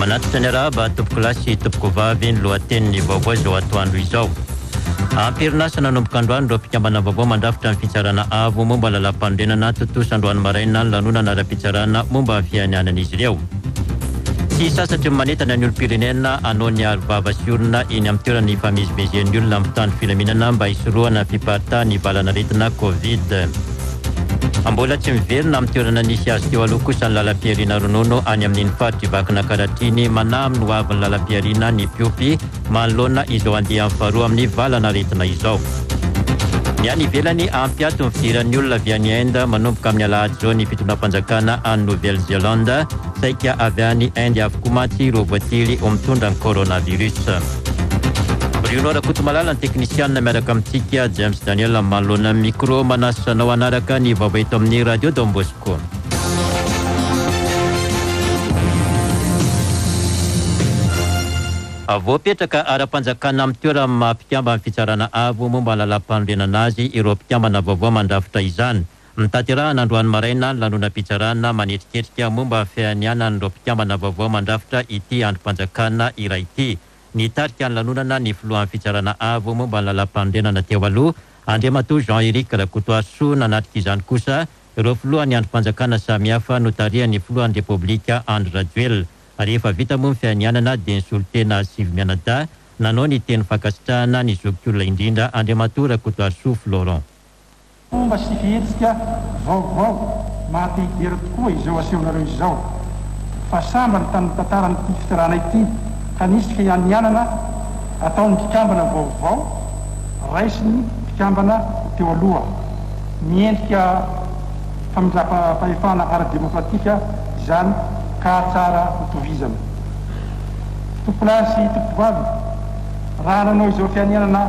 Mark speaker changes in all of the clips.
Speaker 1: Anaty ny araba tompoko lahy sy tompoko vavy ny lohatenin'ny vaovao izao atoandro izao. Amperinasa nanomboka androany ireo mpikambana vaovao mandrafitra amin'ny fitsarana avo momba lalam-pandrenana totosa androany maraina ny lanonana ara-pitsarana momba ny fianianan'izy ireo. Tsy sasatry manentana ny olom-pirenena anao ny arovava sy orona eny amin'ny toerana ifamezivezen'ny olona amin'ny tany filaminana mba hisorohana fiparitaha ny valanaretina Covid. Mbola tsy miverina amin'ny toerana nisy azy teo aloha kosa ny lalam-piarina ronono any amin'ny faritry vakina Karatriny manaminy ho avy ny lalam-piarina ny Piopy manoloana izao andeha amin'ny faharoa amin'ny valanaretina izao. Ny any ivelany ampiato ny fidiran'ny olona avy any Inde manomboka amin'ny alahady izao ny fitondram-panjakana any Nouvelle-Zélande saika avy any Inde avokoa mantsy ireo voatily mitondra ny coronavirus. Bruno Rakotomalala ny teknisianina miaraka amintsika James Daniel manoloana micro manasanao anaraka ny vaovao eto amin'ny Radio Don Bosco. Voapetraka ara-panjakana amin'ny toerana mampikamba amin'ny fitsarana avo momba ny lalam-pandrenana azy ireo mpikambana vaovao mandrafitra izany. Mitanterahana androany maraina ny lanonam-pitsarana manetriketrika momba ny fianianan'ireo mpikambana vaovao mandrafitra ity androm-panjakana iray ity. Nitarika ny lanonana ny filohan'ny fitsarana avo momba ny lalam-pandrenana teo aloha Andriamatoa Jean-Éric Rakotoasoa nanatrika izany kosa ireo filohan'ny androm-panjakana samihafa notarihan'ny filohan'ny Repoblika Andry Rajoelina. Rehefa vita moa ny fianianana dia nisolo tena Sivy Mianadahy nanao ny teny fankasitrahana ny zokiolona indrindra Andriamatoa Rakotoasoa Florent.
Speaker 2: Fomba sy fihetsika vaovao mahatehidera tokoa izao asehonareo izao. Fa samba ny tantaranyity fitarana ity ka nisy fianianana ataon'ny mpikambana vaovao raisiny mpikambana teo aloha. Miendrika famindram-pahefana ara-demokratika izany ka tsara mitovizana. Tompolahy sy tompom-bavy, raha nanao izao fianianana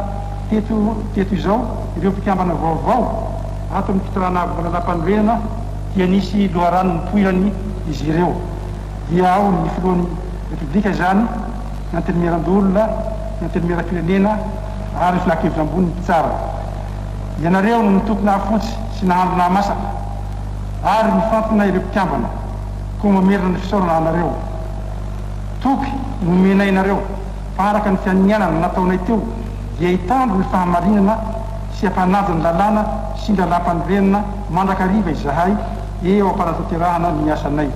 Speaker 2: teto izao ireo mpikambana vaovao ato amin'ny fitarana lalam-pandrenana dia nisy loharano nipoirany izy ireo. Dia ao ny filohan'ny Repoblika izany nantenimiran-dolona, nantenimera-pirenena ary ny filakevitra ambony tsara. Ianareo no nitokony hafotsy sy nahandro nahamasaka ary nifantona ireo mpikambana koa mamerina ny fisaorana anareo. Toky nomena inareo fa araka ny fianianana nataonay teo dia hitandro ny fahamarinana sy ampananja ny lalàna sy ny lalam-pandrenana mandrakariva izahay eo am-panatanterahana ny asanay.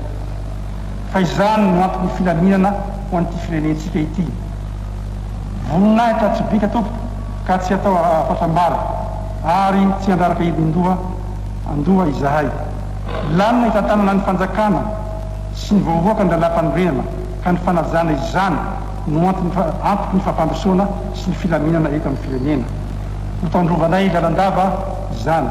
Speaker 2: Fa izany no antony filaminana ho an'ity firenentsika ity. Voninahitra tsy bika tompo ka tsy atao afatambara ary tsy andaraka andoha izahay. Lanina hitantanana ny fanjakana sy ny vaovoaka ny lalam-pandrenana ka ny fanajana izany no antoky ny fampandrosoana sy ny filaminana eto amin'ny firenena. Notandrovanay lalandava izany.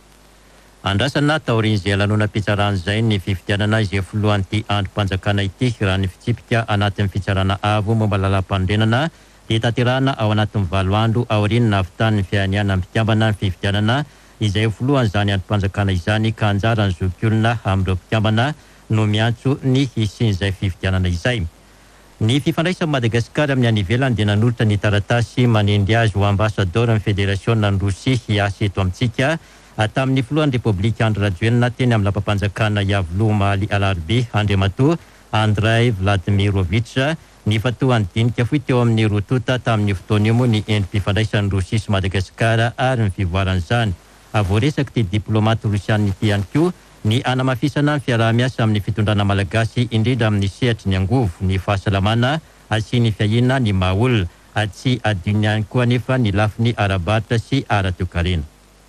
Speaker 1: Andrasana taorin'izay lanonam-pitsarana izay ny fifidianana izay filohan'ity androm-panjakana ity raha ny fitsipika anatin'ny fitsarana avo momba lalam-pandrenana dia tanterahana ao anatin'ny 7 andro aoriana nahavitan'ny fianianana mpikambana ny fifidianana izay filohan'izany androm-panjakana izany ka anjara ny zokiolona amin'ireo mpikambana no miantso ny hisian'izay fifidianana izay. Ny fifandraisan'i Madagasikara amin'ny any ivelany dia nanolotra ny taratasy manendry azy ho ambassadeur ny federasiona ny Rosia hiasa eto amintsika tamin'ny filohan'ny Repoblika Andry Rajoelina teny amin'ny lampam-panjakana Iavoloha Mahaly Alarobia Andriamatoa Andrei Vladimirovitch ny fatoan'ny dinika foy teo amin'ny rotota tamin'ny fotoana io moa ny endrim-pifandraisan'ny Rosia sy Madagasikara ary ny fivoaran'izany. Voaresaka ty diplomate rosianina ity ihany koa ny anamafisana ny fiaraha-miasa amin'ny fitondrana malagasy indrindra amin'ny sehatry ny angovo, ny fahasalamana sy ny fiahiana ny mahaolona. Tsy adino ihany koa anefa ny lafiny ara-baritra sy ara-toe-karena.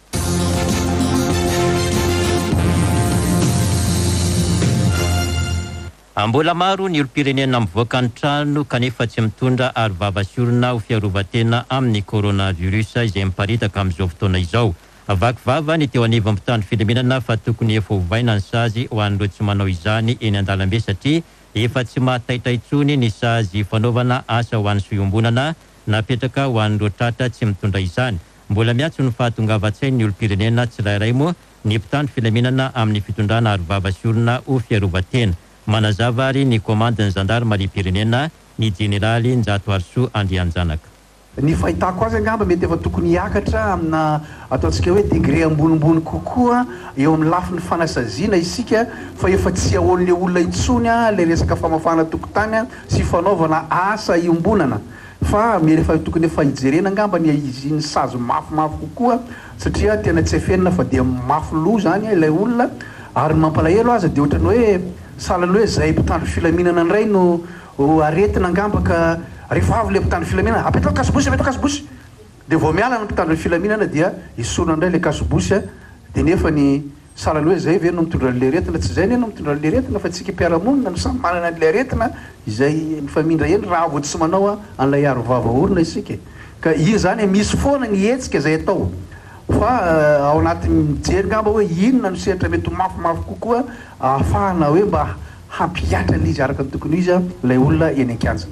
Speaker 1: Mbola maro ny olom-pirenena mivoaka ny trano kanefa tsy mitondra arovava sy orona ho fiarovan-tena amin'ny coronavirus izay miparitaka amin'izao fotoana izao. Vakivava ny teo anivon'ny mpitandro filaminana fa tokony efa hovaina ny sazy ho an'ireo tsy manao izany eny an-dalambe satria efa tsy mahataitra intsony ny sazy fanaovana asa ho an'ny soiombonana napetraka ho an'ireo tratra tsy mitondra izany. Mbola miantso ny fahatongavan-tsainy ny olom-pirenena tsirairay moa ny mpitandro filaminana amin'ny fitondrana arovava sy orona ho fiarovan-tena. Manazava ary ny komandin'ny zandarmaria pirenena ny jeneraly Njato Arsoa Andrianjanaka.
Speaker 3: ny fahitako azy angamba mety efa tokony hiakatra amina ataontsika hoe degré ambonimbony kokoa eo amin'ny lafin'ny fanasaziana isika fa efa tsy ahoan'le olona intsony a le resaka famafana tokotany a sy fanaovana asa iombonana fa efa tokony efa hijerena angamba ny izy ny sazo mafimafy kokoa satria tena tsy efenina fa dia mafy lo zany ilay olona ary mampalahelo azy dia ohatrany hoe salany hoe zay mpitandro filaminana indray no aretina angamba ka rehefa avy le mpitandro filaminana apetrao kasobosy dia vao miala ny mpitandro filaminana dia isona indray le kasobosy dia nefa ny salany hoe zay ve no mitondra an'le aretina tsy zay ne no mitondra an'le aretina fa tsika mpiaramonina no samy manana an'le aretina izay mifamindra eny raha vo tsy manao an'ilay aro vavaorona isika ka io zany misy foana ny hetsika zay atao fa ao anatin'ny mijery ngamba hoe inona no sehatra mety mafimafy kokoa ahafahana hoe mba hampiatra l'izy araka ny tokony izy ilay olona eny an-kianja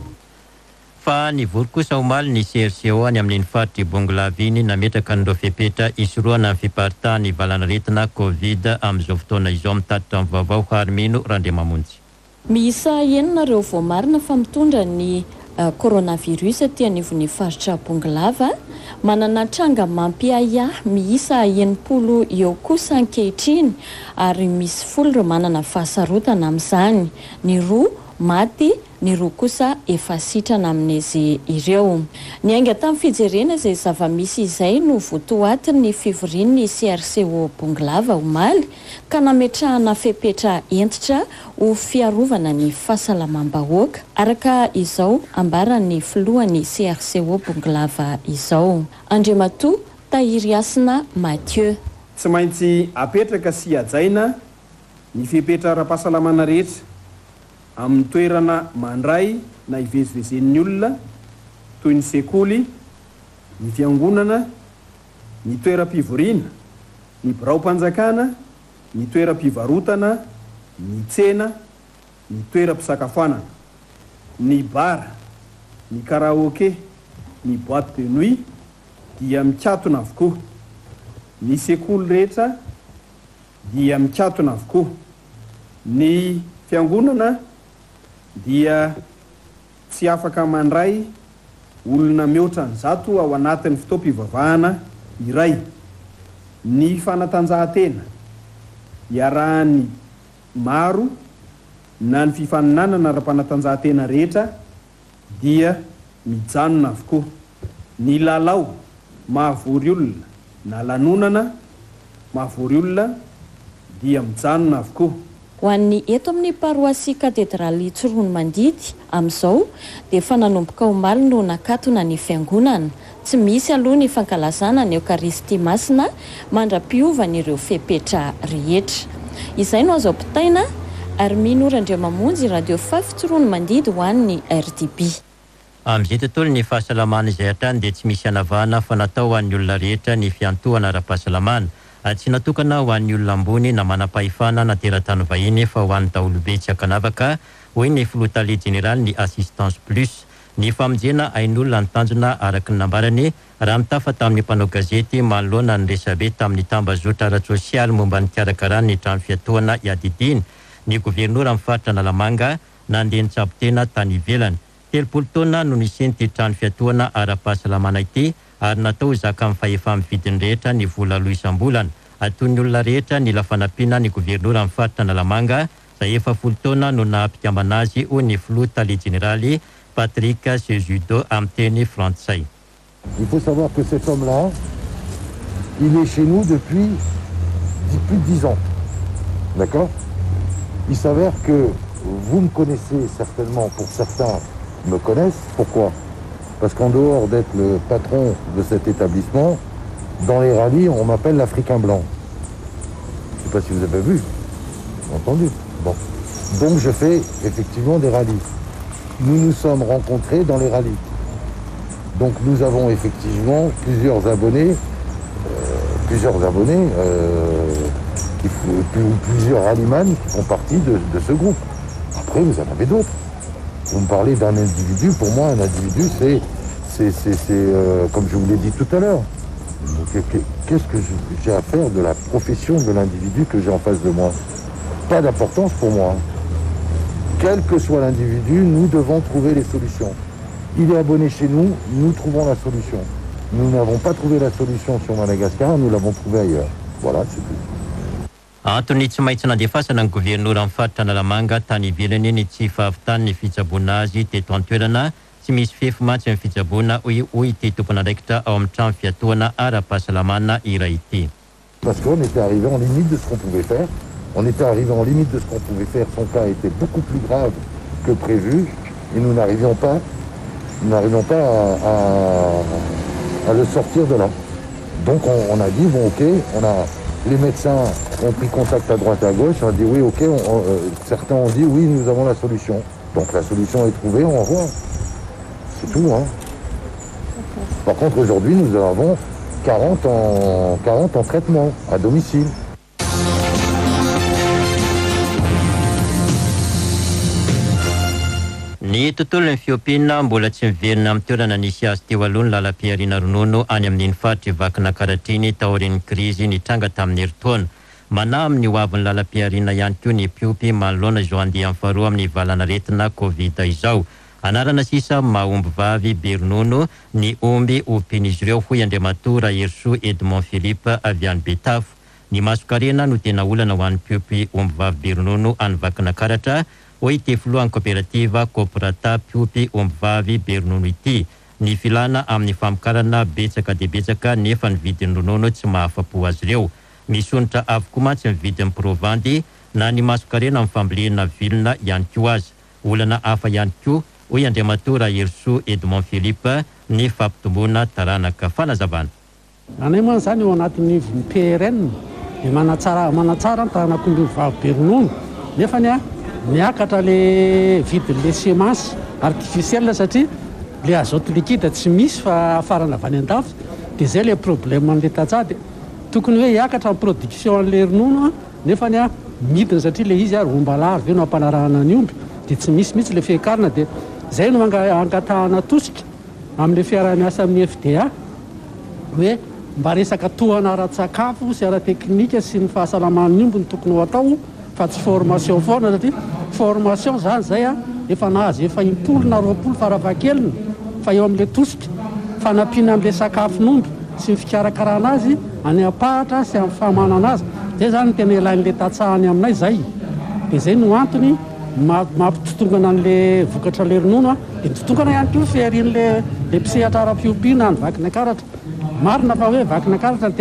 Speaker 1: fa nivory kosa omaly ny CRCO any amin'ny faritry Bongolaviny nametraka nireo fepetra isoroana amin'ny fiparitahan'ny valanaretina Covid amin'izao fotoana izao mitatitra amin'ny vaovao Harmino Randriamamonjy.
Speaker 4: Miisa enina vao marina fa mitondra ny coronavirus aty anivon'ny faritra Bongolava, manana tranga mampiaya miisa 80 eo kosa ankehitriny ary misy 10 ireo manana fahasarotana amin'izany, ny 2 maty, ny 2 kosa efa sitrana amin'izy ireo. Ny ainga tamin'ny fijerena izay zava-misy izay no votoatin'ny fivorian'ny CRCO Bongolava omaly ka nametrahana fepetra entitra ho fiarovana ny fahasalamam-bahoaka araka izao ambaran'ny filohan'ny CRCO Bongolava izao. Andriamatoa Tahiriasina Mathieu.
Speaker 5: Tsy maintsy apetraka sy ajaina ny fepetra ara-pahasalamana rehetra amin'ny toerana mandray na ivezivezen'ny olona toy ny sekoly, ny fiangonana, ny toeram-pivoriana, ny birao-panjakana, ny toeram-pivarotana, ny tsena, ny toeram-pisakafoanana, ny bara, ny karaoke, ny boîte de nuit dia mikatona avokoa. Ny sekoly rehetra dia mikatona avokoa. Ny fiangonana dia tsy afaka mandray olona mihoatra ny 100 ao anatin'ny fitaom-pivavahana iray. Ny fanatanjahantena iarahan'ny maro na ny fifaninanana ara-panatanjahantena rehetra dia mijanona avokoa. Ny lalao mahavory olona na lanonana mahavory olona dia mijanona avokoa.
Speaker 4: Ho an'ny eto amin'ny paroasy katedraly Tsorono Mandidy amin'izao dia efa nanomboka omaly no nakatona ny fiangonana. Tsy misy aloha ny fankalazana ny Eukaristia Masina mandra-piovan'ireo fepetra rehetra. Izay no azo ampitaina Armino Randriamamonjy Radio 5 Tsorono Mandidy ho an'ny RDB.
Speaker 1: Amin'izay tontolo ny fahasalamana izay hatrany dia tsy misy anavahana fa natao ho an'ny olona rehetra ny fiantohana ara-pahasalamana. Tsy natokana ho an'ny olona ambony na manam-pahefana na teratany vahiny fa ho an'ny daholobe tsy akanavaka hoy ny filoha tale jeneraly ny assistance plus. Ny famonjena ain'olona ny tanjona araky ny nambarany raha mitafa tamin'ny mpanao gazety manoloana ny resabe tamin'ny tambazotra ara-tsosialy momba ny karakarany ny trano fiatohana iadidiny. Ny gouvernoura amin'ny faritra Analamanga nandeha nitsabo-tena tany ivelany. 30 taona no nisy ty trano fiatohana ara-pahasalamana ity ary natao zaka amin'ny fahefa-ny vidiny rehetra ny vola aloha isam-bolana. Atoy ny olona rehetra ny lafanampiana ny gouvernoura amin'ny faritra Analamanga izay efa 10 taona no nahampikambana azy ho ny filoha tale jeneraly Patrick Sejudo amin'ny teny frantsay.
Speaker 6: Il faut savoir que cet homme-là, il est chez nous depuis plus de 10 ans. D'accord? Il s'avère que vous me connaissez certainement, pour certains me connaissent. Pourquoi? Parce qu'en dehors d'être le patron de cet établissement, dans les rallyes, on m'appelle l'Africain blanc. Je ne sais pas si vous avez vu, entendu. Bon. Donc je fais effectivement des rallyes. Nous nous sommes rencontrés dans les rallyes. Donc nous avons effectivement plusieurs abonnés, plusieurs rallyman qui font partie de ce groupe. Après, vous en avez d'autres. Vous me parlez d'un individu. Pour moi, un individu, c'est comme je vous l'ai dit tout à l'heure. Qu'est-ce que j'ai à faire de la profession de l'individu que j'ai en face de moi? Pas d'importance pour moi. Quel que soit l'individu, nous devons trouver les solutions. Il est abonné chez nous, nous trouvons la solution. Nous n'avons pas trouvé la solution sur Madagascar, nous l'avons trouvé ailleurs. Voilà, c'est tout.
Speaker 1: Antony tsy maintsy nandefasana ny governoura amin'ny faritra Analamanga tany ivelany ny tsy fahavitany ny fitsaboana azy teto an-toerana tsy misy fefy matsy amin'ny fitsaboana hoy ity tompon'andraikitra ao amin'ny trano fiatoana ara-pahasalamana iray ity.
Speaker 6: Parce qu'on était arrivé en limite de ce qu'on pouvait faire. On était arrivé en limite de ce qu'on pouvait faire. Son cas était beaucoup plus grave que prévu et nous n'arrivions pas à le sortir de là. Donc on a dit, bon ok, les médecins ont pris contact à droite et à gauche, on a dit oui ok, certains ont dit oui, nous avons la solution. Donc la solution est trouvée, on revoit. C'est tout. Hein. Par contre aujourd'hui nous avons 40 en traitement à domicile.
Speaker 1: Ny tontolon'ny fiompiana mbola tsy miverina amin'ny toerana nisy azy teo aloha ny lalam-piariana ronono any amin'iny faritra vakina karatriny taorin'ny krizy nitranga tamin'ny herintaona. Manahy amin'ny hoavin'ny lalam-piariana ihany koa ny mpiompy manoloana izao andeha amin'ny faharoa amin'ny valanaretina Covid izao. Anarana sisa mahomby vavy be ronono ny omby ompian'izy ireo hoy Andriamatoa Herso Edmond Philippe avy any Betafo. Ny masokarena no tena olana ho an'ny mpiompy omby vavy be ronono any vakina karatra. Hoy ity filohan'ny kooperativa Kooperata Mpiompy omby vavy be ronono ity. Ny filana amin'ny famokarana betsaka dia betsaka nefa ny vidin'ny ronono tsy mahafapo azy ireo. Misonitra avokoa mantsy ny vidin'ny provandy na ny masokarena amin'ny fambolena vilona ihany koa azy. Olana hafa ihany koa hoy Andriamatoa Herso Edmond Philippe ny fampitomboana taranaka fanazavana.
Speaker 7: Anay moa zany eo anatin'ny PRN dia manatsara ny taranak'omby vavy be ronono nefa miakatra le vidin'le semence artificielle satria le azote liquide tsy misy fa afarana avy any an-dafy dia zay le problème an'le tatsady. Tokony hoe hiakatra amin'ny production an'le ronono nefa midina satria le izy romba lary ve no ampanarahana ny omby dia tsy misy mihitsy le fehikarina. Dia zay no angatahana tosika amin'le fiarah-miasa amin'ny FDA hoe mba resaka tohana ara-tsakafo sy ara-teknika sy ny fahasalaman'ny omby ny tokony ho atao fa tsy formation foana satria formation zany zay efa nahazy efa impolo na roapolo farafahakeliny fa eo amin'le tosika fanampiana amin'le sakafon'omby sy ny fikarakarana azy any am-pahatra sy amin'ny fahamanana azy. Zay zany tena ilain'le tatsahany aminay zay. Dia zay no antony mampitotongana an'le vokatra le ronono dia mitotongana ihany koa fiarian'le mpisehatra ara-fiompiana ny vakina karatra. Marina fa hoe vakina karatra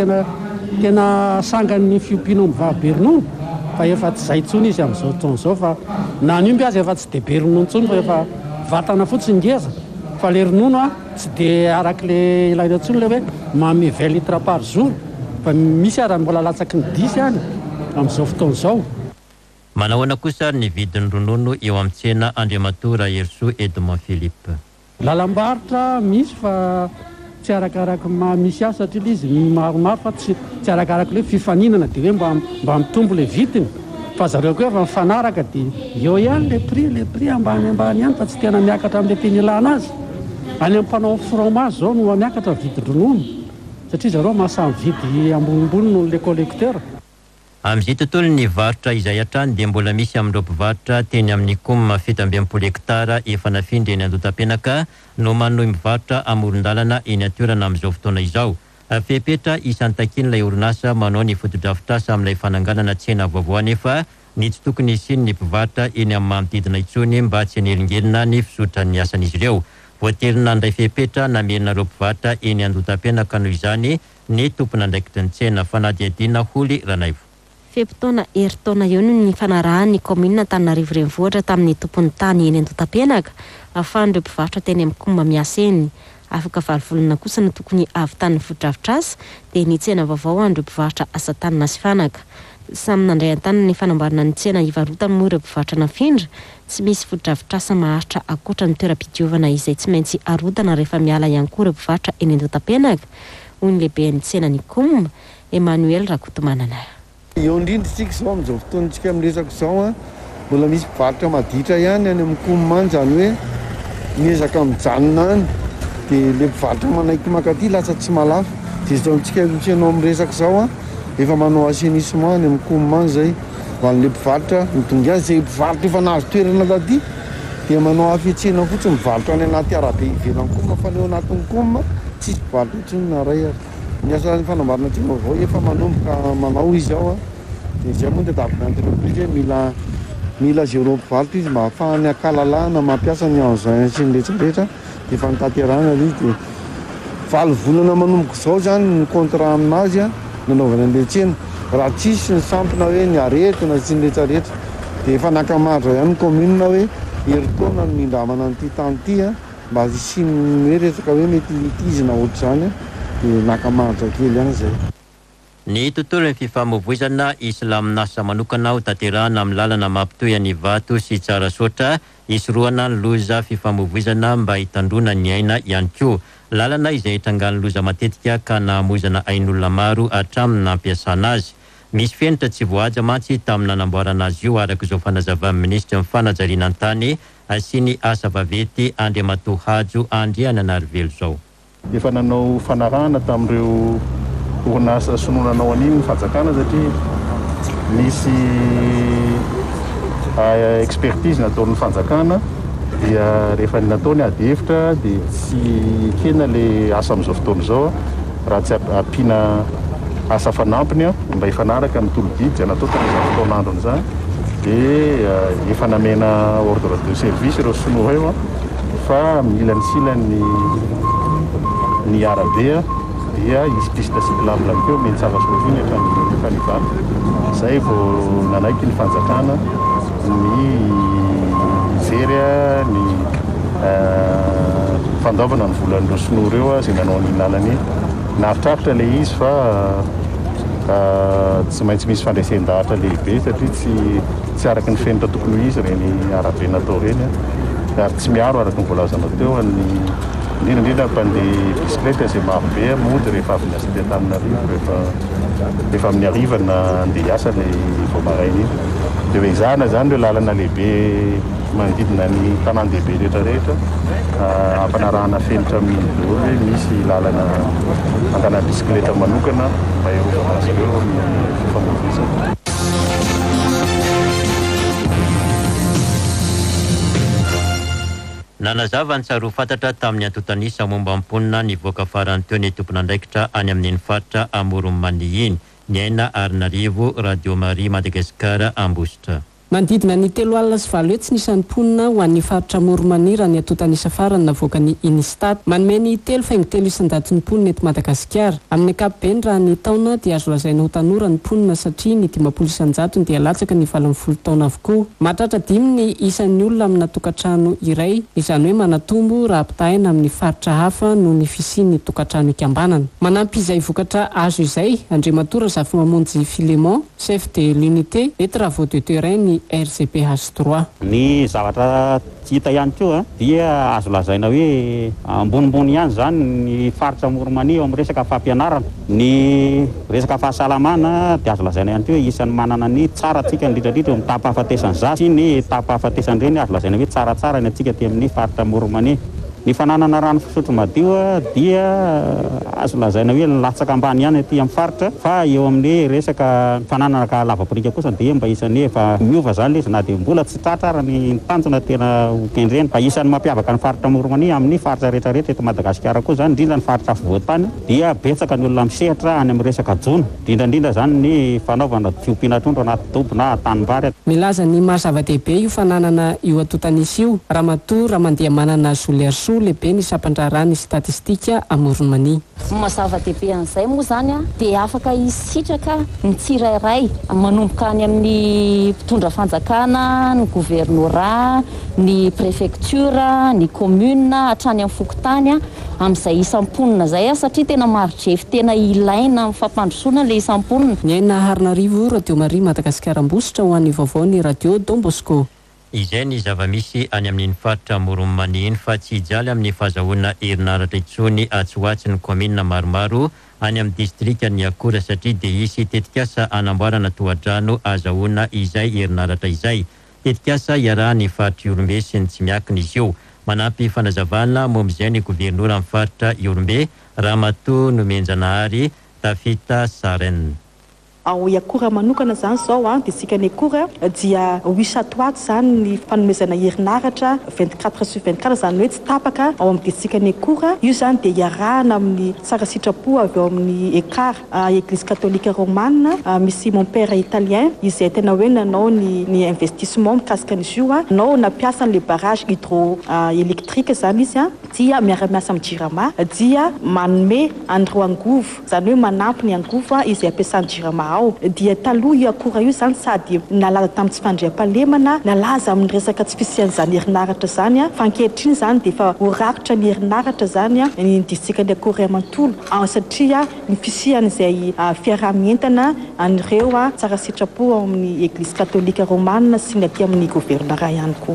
Speaker 7: tena sangan'ny fiompiana omby vavy be ronono fa efa tsy zay intsony izy amin'izao taon'izao fa na ny omby azy efa tsy dia be ronono intsony fa efa vatana fotsiny ngeza fa le ronono tsy dia arak'le ilaina intsony le hoe manome 20 litres par jour fa misy ary mbola latsaky ny 10 any amin'izao fotoan'izao.
Speaker 1: Manahoana kosa ny vidin'ny ronono eo amin'ny tsena Andriamatoa Herso Edmond Philippe.
Speaker 7: Lalam-barotra misy fa tsy arakaraka misy azy satria le izy maromaro fa tsy arakaraka le fifaninana dia hoe mba mitombo le vidiny fa zareo koa efa mifanaraka dia eo ihany le prix ambany ihany fa tsy tena miakatra amin'le teny ilana azy. Any amin'ny mpanao fromage zao no miakatra vidin-dronono satria zareo mahasamy vidy ambonimbony noho le collecteur.
Speaker 1: Amin'izay tontolo ny varotra izay hatrany dia mbola misy amin'ireo mpivarotra teny amin'ny komma 7.5 hektara efa nafindra eny Andotapenaka no manohy mivarotra amoron-dalana eny an-toerana amin'izao fotoana izao. Fepetra isan'ny takin'ilay orinasa manao ny fotodrafitrasa amin'ilay fananganana tsena vaovao nefa ny tsy tokony isiny ny mpivarotra eny amin'ny manodidina intsony mba tsy hanelingelina ny fisotran'ny asan'izy ireo. Voaterina andray fepetra namerina ireo mpivarotra eny Andotapenaka noho izany ny tompon'andraikitry ny tsena Fanadiadina Holy Ranaivo.
Speaker 8: Feptaona eritaona eo ny fanarahan'ny komina Antananarivo renivohitra tamin'ny tompon'ny tany eny Andotapenaka ahafahan'ireo mpivarotra teny amin'ny komba miasa eny. Afaka valovolana kosa no tokony avy tany fotodrafitrasa dia ny tsena vaovao an'ireo mpivarotra asa tanana sy fanaka. Samy nandray an-tanana ny fanamboarana ny tsena ivarotana moa ireo mpivarotra nafindra tsy misy fotodrafitrasa maharitra akoatra ny toeram-pidiovana izay tsy maintsy arodana rehefa miala ihany koa ireo mpivarotra eny Andotapenaka. Hoy ny lehibe ny tsena ny komma Emmanuel Rakotomanana.
Speaker 9: Eo indrindra isika izao amin'izao fotoantsika miresaka izao mbola misy mpivarotra maditra ihany any amin'ny komma any zany hoe miezaka mijanona any dia le mpivarotra manaiky makaty lasa tsy malafa dia izao antsika ianao miresaka izao efa manao assainissement any amin'ny komma any zay ho an'le mpivarotra midongy azy zay mpivarotra efa nahazo toerana taty dia manao afihetsena fotsiny mivarotra any anaty arabe ivelany koa fa leo anatin'ny koma tsisy mpivarotra otriny na ray ary ny asan'ny fanambarana tsika vaovao efa manomboka manao izy ao dia izay moa dia davinantyreoblique hoe mila zéro mpivarotra izy mba ahafahany akalalana mampiasa ny engin sy ny rehetrarehetra dia efa nitaterana izy dia valo volana manomboka izao zany ny contrat aminazy nanaovana an'ilay tsena raha tsisy ny sampona hoe ny aretina sy ny rehetrarehetra dia efa nakamaritra ihany ny commune hoe heritaona ny mindramana n'ity tany ity mba isiny hoe resaka hoe mety itizina ohatr'izany dia nakamaritra kely ihany izay.
Speaker 1: Ny tontolon'ny fifamoivoizana islaminasa manokana ho tanterahana amin'ny lalana mampitohy ny vato sy tsara sotra isorohana ny loza fifamoivoizana mba hitandrona ny aina ihany koa. Lalana izay hitrangan'ny loza matetika ka nahamoizana ain'olona maro hatramin'ny ampiasana azy. Misy fenitra tsy voaja mantsy tamin'ny nanamboarana azy io araka izao fanazavan'ny ministra ny fanajariana an-tany sy ny asa vavety Andriamatoa Hajo Andry Ananarivelo zao.
Speaker 10: Efa nanao fanarahana tamin'ireo orinasa sononanao an'iny fanjakana satria misy expertise nataon'ny fanjakana dia rehefa nataony ady hevitra dia tsy kena le asa amin'izao fotoana izao raha tsy ampiana asa fanampiny mba hifanaraka ny tolodidy zay natao tamin'izany fotoan'androny izany dia efa namena ordre de service ireo sinoa eo fa mila ny silany ny arabe dia izy piste cyclable keo mety tsara soviny efa nivato zay vao nanaiky ny fanjakana ny zery ny fandaovana ny volan'ireo sinoa ireo zay nanao ny lalany naritraritra le izy fa tsy maintsy misy fandraisan-dahatra lehibe satria tsy araka ny fenitra tokony ho izy reny arabe natao reny ary tsy miaro araka ny voalazana teo ny indrindra mpandeha bisikileta izay marobe mody rehefa avy niasa ty Antananarivo rehefa amin'ny arivana andeha hiasa ilay vao maraina iny dia hoe izana zany ireo lalana lehibe manodidina ny tanan-dehibe rehetrarehetra ampanarahana fenitra amin'ny hoe misy lalana andana bisikileta manokana mba hiarovana azy ireo amin'ny fifamoivoizana.
Speaker 1: Nanazava ny tsaro fantatra tamin'ny antotanisa momba amponina nivoaka farany teo ny tompon'andraikitra any amin'iny faritra Amoron'Mania iny. Ny aina Arinarivo, Radio Marie Madagasikara, Ambositra.
Speaker 11: Manodidina ny 3 alina sy 7 tsy nisan'ny mponina ho an'ny faritra Amoron'Mania raha ny antotanisa farany navoaka ny Inistat. Manome ny 3,3 isan-jaton'ny mponina eto Madagasikara. Amin'ny ankapobeny raha ny taona dia azo lazaina ho tanora ny mponina satria ny 50 isan-jatony dia latsaka ny 40 taona avokoa. Mahatratra 5 ny isan'ny olona amina tokantrano iray, izany hoe manatombo raha ampitahina amin'ny faritra hafa noho ny fisian'ny tokantrano ikambanana. Manampy izay vokatra azo izay, Andriamatoa Razafingamonjy Filemon, chef de l'unité et travaux de terrain ny RCPH3.
Speaker 12: Ny zavatra hita ihany koa dia azo lazaina hoe ambonimbony ihany zany ny faritra Amoron'Mania amin'ny resaka fampianarana, ny resaka fahasalamana dia azo lazaina ihany koa isan'ny manana ny tsara atsika indrindrandrindra amin'ny tapahafatesany zaza sy ny tapahafatesany reny azo lazaina hoe tsaratsara ny atsika ty amin'ny faritra Amoron'Mania. Ny fananana rano fisotro madio dia azo lazaina hoe latsaka ambany ihany aty amin'ny faritra fa eo amin'ny resaka fananana ka lavaporika kosa dia mba isan'ny efa miova zany izy na dia mbola tsy tratra ny tanjona tena kendreny fa isan'ny mampiavaka ny faritra Amoron'Mania amin'ny faritra rehetrarehetra eto Madagasikara koa zany indrindra ny faritra afovoantany dia betsaka ny olona misehatra any amin'ny resaka jona indrindra zany ny fanaovana fiompiana trondro anaty dobo na tanimbary.
Speaker 11: Milaza ny mahazava-dehibe io fananana io atotanisa io Ramatoa Ramandiamanana Zolerso lehibe ny sampandrarany statistika Amoron'Mania.
Speaker 13: Mahazava-dehibe an'izay moa zany dia afaka isitraka ny tsirairay manomboka any amin'ny mpitondra fanjakana, ny gouvernorat, ny préfecture, ny commune hatrany amin'ny fokontany amin'izay isam-ponina zay satria tena marodrefy tena ilaina amin'ny fampandrosoana le isam-ponina.
Speaker 11: Ny aina Arinarivo, Radio Marie Madagasikara, Ambositra ho an'ny vaovao ny Radio Don Bosco.
Speaker 1: Izay ny zava-misy any amin'iny faritra Amoron'Mania iny fa tsy hijaly amin'ny fahazahoana herinaratra intsony atsoatsy ny komina maromaro any amin'ny distriktan'ny Akora satria dia hisy tetikasa anamboarana tohadrano azahoana izay herinaratra izay. Tetikasa iarahany faritra Iorombe sy ny tsy miakina izy io. Manampy fanazavana momba ny gouvernoura amin'ny faritra Iorombe, Ramatoa Nomenjanahary Tafita Saren.
Speaker 14: ao akora manokana zany zao dia sika ny akora dia 800 zany ny fanomezana herinaratra 24/24 zany hoe tsy tapaka ao amin'ny disika ny akora io zany dia iarahana amin'ny tsara sitrapo avy eo amin'ny écart église catholique romane misy mon père italien izay tena hoe nanao ny investissement mikasika an'izy io nanao nampiasa le barrage hydroélectrique zany izy dia miara-miasa amin'ny Jirama dia manome andro angovo zany hoe manampy ny angovo izay ampiasan'ny Jirama ao dia taloha io akora io zany sady nalaza tamin'ny tsy fandriam-pahalemana nalaza amin'ny resaka tsy fisian'izany herinaratra zany fa ankehitriny zany dia efa horakitra ny herinaratra zany ny disika ny akora mantolo satria ny fisian'izay fiarah-mientana an'ireo tsara sitrapo ao amin'ny église catholique romane sy ny aty amin'ny gouvernorat ihany koa.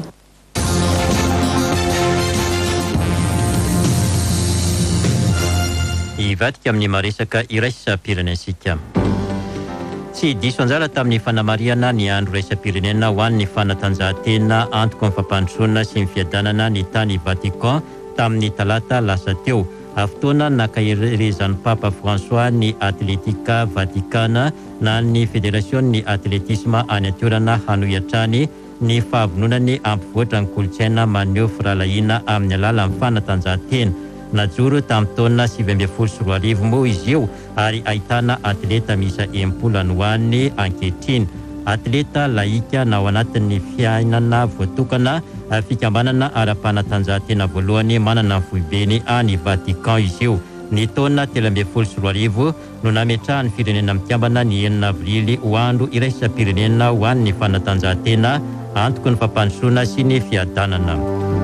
Speaker 1: Ivadika amin'ny maresaka iraisam-pirenensika. Tsy diso anjara tamin'ny fanamariana ny andro raisam-pirenena ho an'ny fanatanjahantena antoka amin'ny fampandrosoana sy ny fiadanana ny tany Vatican tamin'ny talata lasa teo. Fotoana nakaherezan'ny Papa François ny atletika Vatikana na ny federasion'ny atletisma any atiorana hanohiatrany ny fahavononany ampivoatra ny kolontsaina maneho firalahiana amin'ny alalan'ny fanatanjahantena. Najoro tamin'ny taona 2024 moa izy io ary ahitana atleta miisa 70 ho an'ny ankehitriny. Atleta laika na ao anatin'ny fiainana voatokana fikambanana ara-panatanjahantena voalohany manana ny foibeny any Vatican izy io. Ny taona 2024 no nametrahany firenena mikambana ny 9 avrily ho andro iraisam-pirenena ho an'ny fanatanjahantena antoko ny fampandrosoana sy ny fiadanana.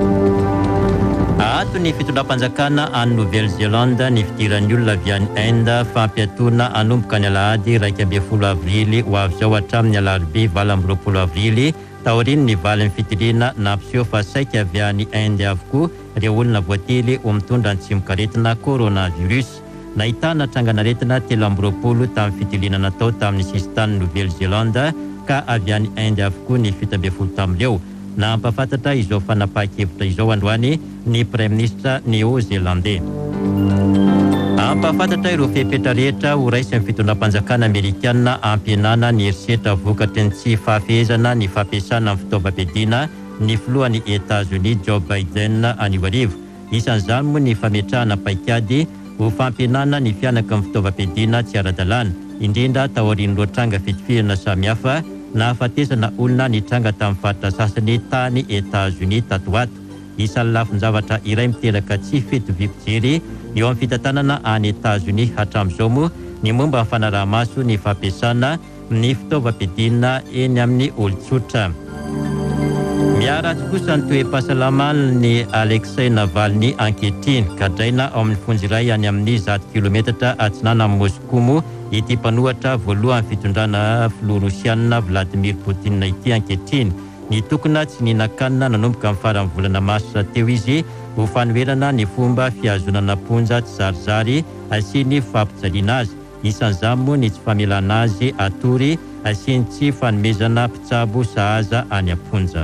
Speaker 1: Ato ny fitondram-panjakana any Nouvelle-Zélande ny fidiran'ny olona avy any Inde fampiatoana anomboka ny alahady 12 avrily ho avy zao hatramin'ny alarobia 20 avrily taoriny ny valin'ny fitiliana nampiseho fa saika avy any Inde avokoa ireo olona voately ho mitondra ny tsimok'aretina coronavirus. Nahitana trangana-retina 30 tamin'ny fitiliana natao tamin'ny sistany Nouvelle-Zélande ka avy any Inde avokoa ny 70 tamileo. Na ampafantatra izao fanapahan-kevitra izao androany ny Prime Ministre néo-zélandais. Ampafantatra ireo fepetra rehetra ho raisin'ny fitondram-panjakana Amerikana ampihenana ny herisetra vokatry ny tsy fahafehezana ny fampiasana amin'ny fitaovam-piadiana ny filohan'ny États-Unis Joe Biden anio arivo. Isan'izany moa ny fametrahana paikady ho fampihenana ny fianaka amin'ny fitaovam-piadiana tsy ara-dalàna indrindra taorian'ireo tranga fitifirana samihafa na afatesana olona nitranga tamin'ny faritra sasany tany États-Unis tato ato. Isan'ny lafin-javatra iray miteraka tsy fitoviam-pijery eo amin'ny fitantanana any États-Unis hatramin'izao moa ny momba ny fanaraha-maso ny fampiasana ny fitaovam-piadiana eny amin'ny olon-tsotra. Miaratsy kosa ny toe-pahasalamana ny Alexei Navalny ankehitriny kadraina ao amin'ny fonjy iray any amin'ny 100 kilometatra atsinana amin'ny Moscou moa ity mpanohatra voalohany fitondrana filoha Rosiana Vladimir Poutine ity ankehitriny. Ny tokona tsy ninakanina nanomboka amin'ny faran'ny volana Marsa teo izy ho fanoherana ny fomba fiazonana ponja tsy zarizary sy ny fampijaliana azy. Isan'izany moa ny tsy famelana azy atory sy ny tsy fanomezana mpitsabo sahaza any amponja.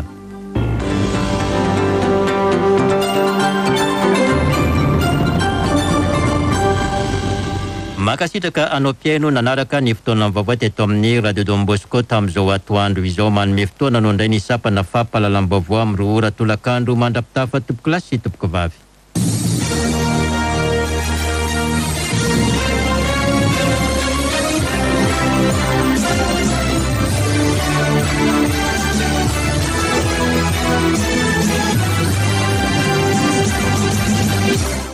Speaker 1: Makasitraka anao Piaino nanaraka ny fotoana vaovao teto amin'ny Radio Don Bosco tamin'izao atoandro izao manome fotoana no indray ny sapana fampahalalam-baovao amin'ny 2 ora tolakandro mandrapitafa tompoko lasy sy tompoko vavy.